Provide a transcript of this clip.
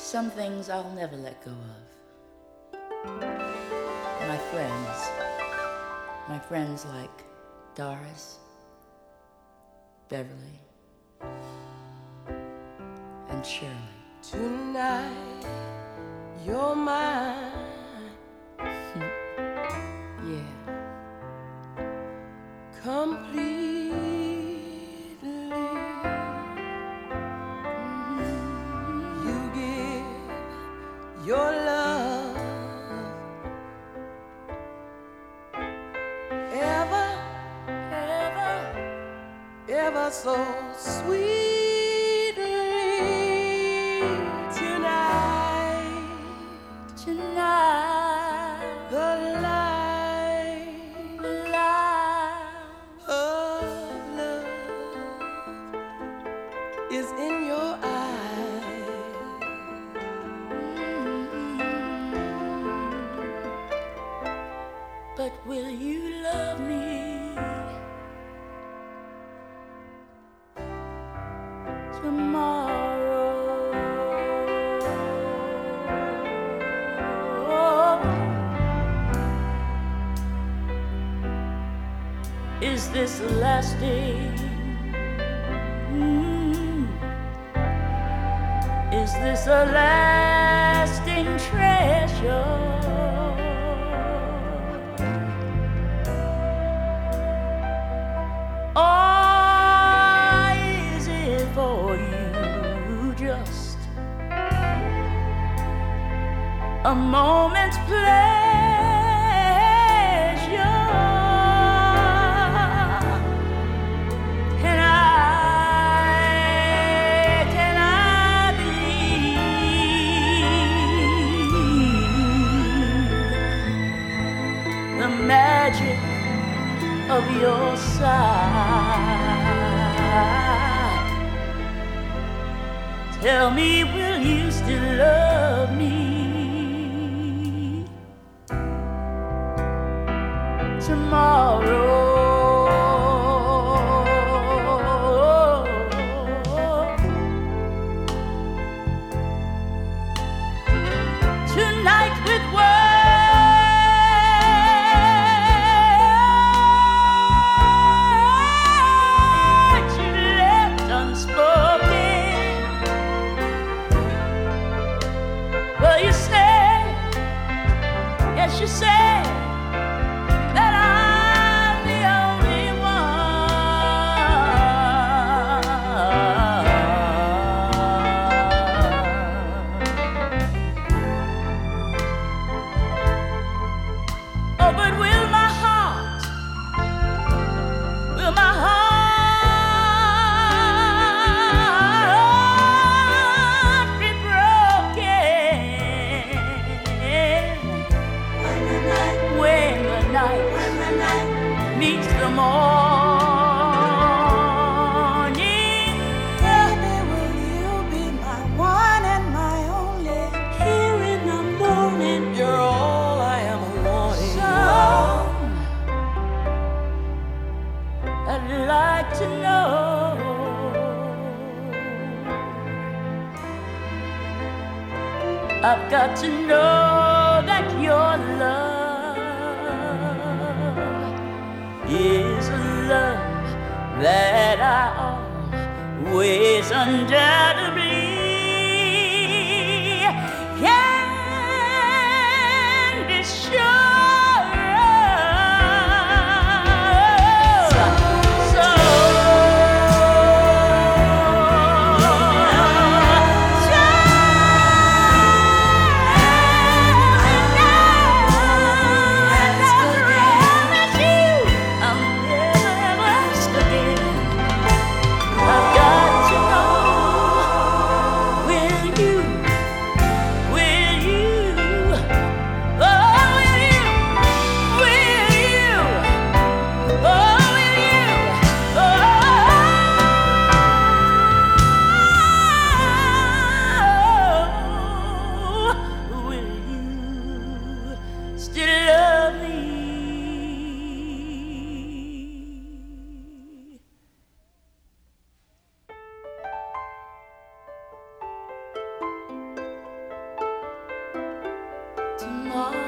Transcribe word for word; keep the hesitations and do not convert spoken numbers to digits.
Some things I'll never let go of. My friends, my friends like Doris, Beverly, and Shirley. Tonight, you're mine. Yeah. Completely. Mm-hmm. You give your love ever, ever, ever so sweet. Tonight, the light, the light of love is in your eyes. Mm-hmm. But will you love me tomorrow? Is this lasting? Mm. Is this a lasting treasure? Or is it for you just a moment's play? Magic of your side. Tell me, will you still love me tomorrow? Tonight with words you say that I'm the only one. Oh, but will my heart, will my heart be broken when the night, when the night meets the morning? Baby, will you be my one and my only? Here in the morning, you're all I am wanting. So I'd like to know, I've got to know that your love is a love that I always undoubtedly can be sure of. So, I've got to know heart.